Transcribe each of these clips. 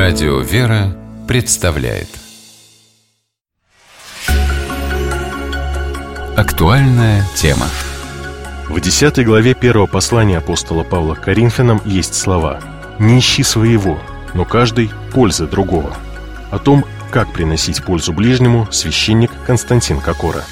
Радио «Вера» представляет актуальная тема. В 10 главе 1 послания апостола Павла к Коринфянам есть слова: «Не ищи своего, но каждый пользы другого». О том, как приносить пользу ближнему, священник Константин Кокора.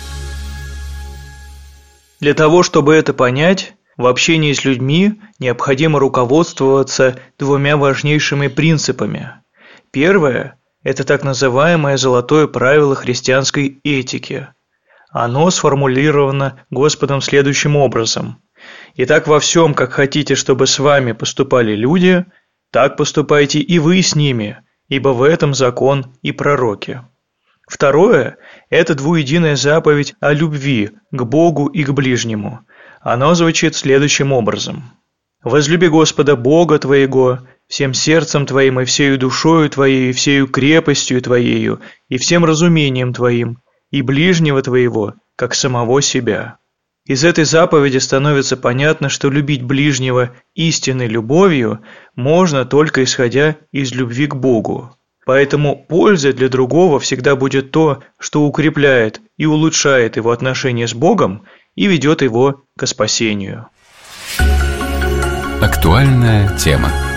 Для того, чтобы это понять, в общении с людьми необходимо руководствоваться двумя важнейшими принципами. Первое – это так называемое золотое правило христианской этики. Оно сформулировано Господом следующим образом: «Итак, во всем, как хотите, чтобы с вами поступали люди, так поступайте и вы с ними, ибо в этом закон и пророки». Второе – это двуединая заповедь о любви к Богу и к ближнему. Оно звучит следующим образом: «Возлюби Господа Бога твоего всем сердцем твоим и всею душою твоей, и всею крепостью твоею, и всем разумением твоим, и ближнего твоего, как самого себя». Из этой заповеди становится понятно, что любить ближнего истинной любовью можно только исходя из любви к Богу. Поэтому пользой для другого всегда будет то, что укрепляет и улучшает его отношения с Богом и ведет его к спасению. Актуальная тема.